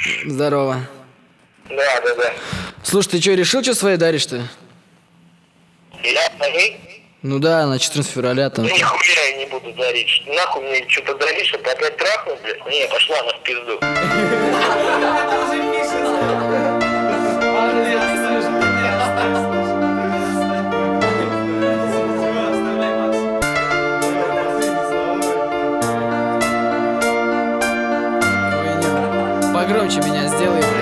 Здорово. Да. Слушай, ты что, решил, что своей даришь-то? Я дарить? Ну да, на 14 февраля там. Нихуя я не буду дарить. Нахуй мне что-то даришь, чтобы опять трахнуть, блядь? Не, пошла на в пизду. Погромче меня сделай, блядь.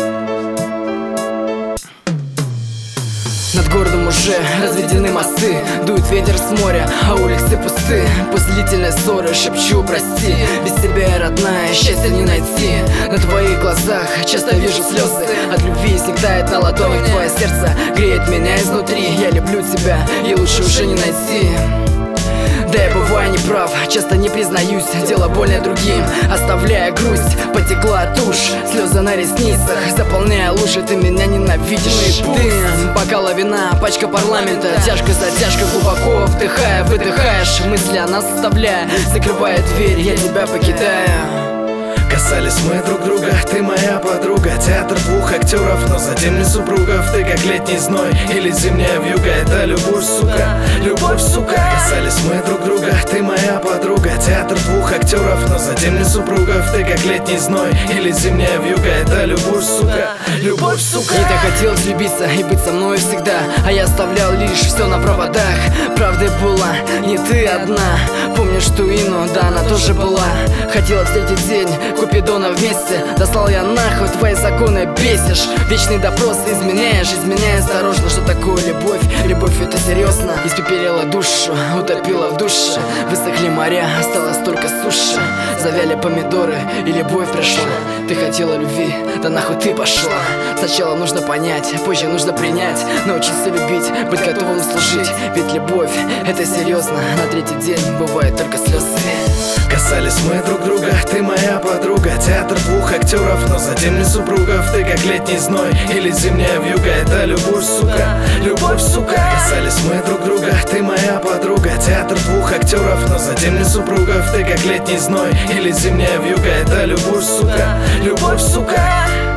Над городом уже разведены мосты, дует ветер с моря, а улицы пусты. После длительной ссоры шепчу прости. Без тебя, родная, счастья не найти. На твоих глазах часто вижу слезы. От любви сникает на ладони твое сердце. Греет меня изнутри, я люблю тебя, и лучше уже не найти. Да, я бываю неправ, часто не признаюсь. Дело больно другим, оставляя грусть. Потекла тушь, слезы на ресницах, заполняя лужи, ты меня ненавидишь. Ты, бокала вина, пачка парламента, тяжко за тяжко, глубоко вдыхая, выдыхаешь мысли о нас оставляя. Закрывая дверь, я тебя покидаю. Касались мы друг друга, ты моя подруга. Театр двух актеров, но затем не супругов. Ты как летний зной или зимняя вьюга. Это любовь, сука, любовь, сука. Касались мы друг друга, ты моя подруга. Театр двух актеров, но затем не супругов. Ты как летний зной или зимняя вьюга. Это любовь, сука, любовь, сука. Мне так хотелось влюбиться и быть со мной всегда, а я оставлял лишь все на проводах. Правдой была не ты одна. Помнишь ту Ину, да, она тоже была. Хотела встретить день Купидона вместе. Дослал я нахуй, твои законы бесишь. Вечный допрос изменяешь, изменяй осторожно. Что такое любовь? Любовь это серьезно. Испепелила душу, утопила в душе. Высохли моря, осталось только суши. Завяли помидоры и любовь пришла. Ты хотела любви, да нахуй ты пошла. Сначала нужно понять, позже нужно принять. Научиться любить, быть готовым служить. Ведь любовь это серьезно. На третий день бывает только слезы. Касались мы друг друга, ты моя подруга. Театр двух актеров, но затем не супругов. Ты как летний зной или зимняя вьюга. Это любовь, сука, любовь, сука. Касались мы друг друга, ты моя подруга. Театр двух актеров, но затем не супругов. Ты как летний зной или зимняя вьюга. Это любовь, сука, любовь, сука.